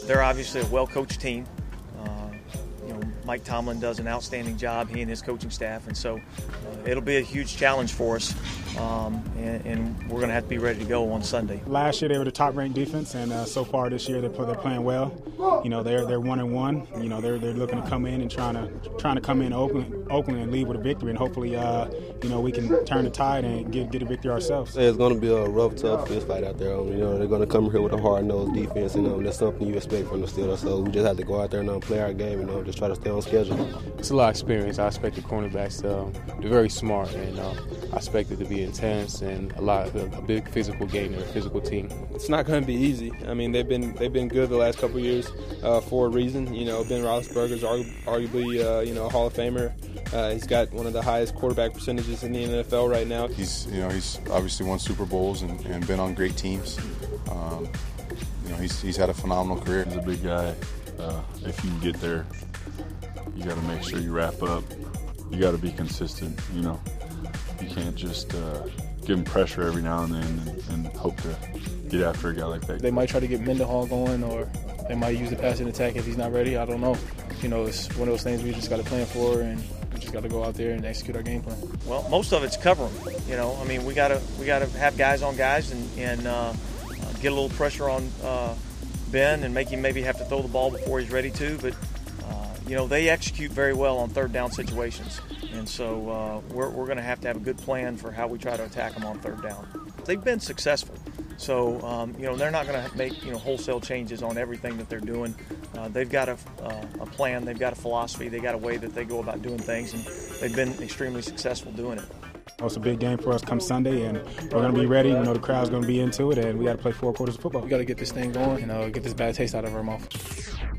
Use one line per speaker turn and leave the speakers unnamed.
They're obviously a well-coached team. Mike Tomlin does an outstanding job, he and his coaching staff, and so it'll be a huge challenge for us, and we're going to have to be ready to go on Sunday.
Last year they were the top-ranked defense, and so far this year they're playing well. They're 1-1. They're looking to come in and trying to come in Oakland and lead with a victory, and hopefully we can turn the tide and get a victory ourselves.
It's going to be a rough, tough fist fight out there. They're going to come here with a hard-nosed defense, and that's something you expect from the Steelers. So we just have to go out there and play our game and just try to stay on schedule.
It's a lot of experience. I expect the cornerbacks they're very smart, and I expect it to be intense and a big physical game. They're a physical team.
It's not going to be easy. They've been good the last couple of years for a reason. Ben Roethlisberger's arguably a Hall of Famer. He's got one of the highest quarterback percentages in the NFL right now.
He's obviously won Super Bowls and been on great teams. He's had a phenomenal career.
He's a big guy. If you can get there, you got to make sure you wrap up. You got to be consistent. You can't just give him pressure every now and then and hope to get after a guy like that.
They might try to get Mendenhall going, or they might use the passing attack if he's not ready. I don't know. It's one of those things we just got to plan for, and we just got to go out there and execute our game plan.
Well, most of it's covering. We got to have guys on guys and get a little pressure on Ben and make him maybe have to throw the ball before he's ready to. But they execute very well on third down situations, and so we're going to have a good plan for how we try to attack them on third down. They've been successful, so they're not going to make wholesale changes on everything that they're doing. They've got a plan, they've got a philosophy, they got a way that they go about doing things, and they've been extremely successful doing it.
It's a big game for us come Sunday, and we're going to be ready. We know the crowd's going to be into it, and we got to play 4 quarters of football.
We got to get this thing going and get this bad taste out of our mouth.